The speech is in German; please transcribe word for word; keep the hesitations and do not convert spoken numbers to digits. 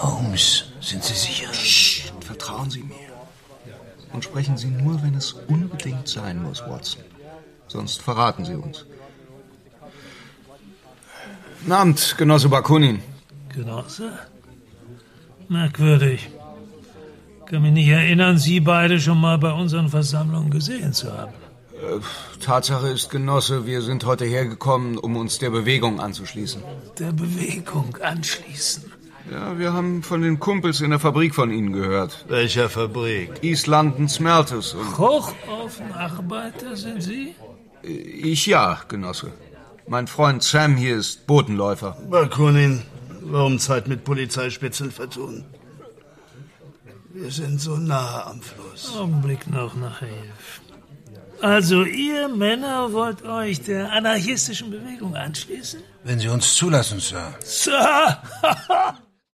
Holmes, sind Sie sicher? Psst, vertrauen Sie mir. Und sprechen Sie nur, wenn es unbedingt sein muss, Watson. Sonst verraten Sie uns. Guten Abend, Genosse Bakunin. Genosse? Merkwürdig. Ich kann mich nicht erinnern, Sie beide schon mal bei unseren Versammlungen gesehen zu haben. Äh, Tatsache ist, Genosse, wir sind heute hergekommen, um uns der Bewegung anzuschließen. Der Bewegung anschließen? Ja, wir haben von den Kumpels in der Fabrik von Ihnen gehört. Welcher Fabrik? East London Smelters. Und Hochaufenarbeiter sind Sie? ich ja, Genosse. Mein Freund Sam hier ist Botenläufer. Bakunin, warum Zeit mit Polizeispitzeln vertun? Wir sind so nah am Fluss. Augenblick noch, Nachaev. Also, ihr Männer wollt euch der anarchistischen Bewegung anschließen? Wenn Sie uns zulassen, Sir. Sir!